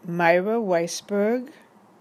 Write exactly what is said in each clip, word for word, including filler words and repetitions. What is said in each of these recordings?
Myra Weisberg.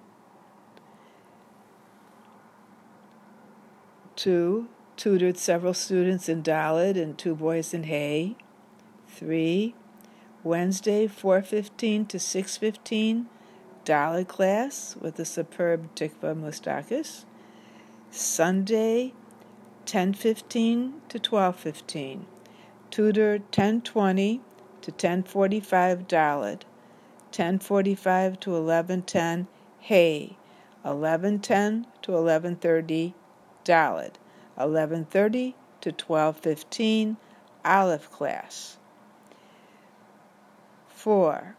Two, tutored several students in Dalet and two boys in Hay. Three, Wednesday four fifteen to six fifteen, Dalet class with the superb Tikva Mustakis. Sunday ten fifteen to twelve fifteen, tutor ten twenty to ten forty-five Dalet, ten forty-five to eleven ten Hay, eleven ten to eleven thirty Dalet, eleven thirty to twelve fifteen Aleph class. Four,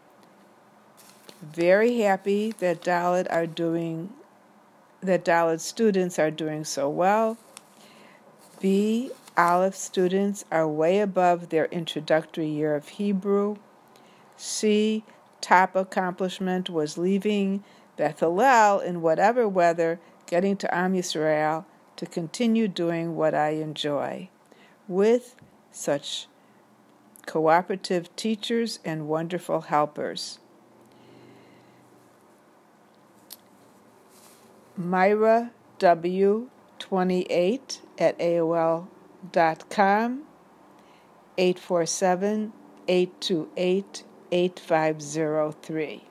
very happy that Dalet are doing, that Dalet students are doing so well. B, Aleph students are way above their introductory year of Hebrew. C, top accomplishment was leaving Beth Hillel in whatever weather, getting to Am Yisrael to continue doing what I enjoy, with such cooperative teachers and wonderful helpers. Myra W. twenty-eight at A O L dot com, eight four seven, eight two eight, eight five zero three.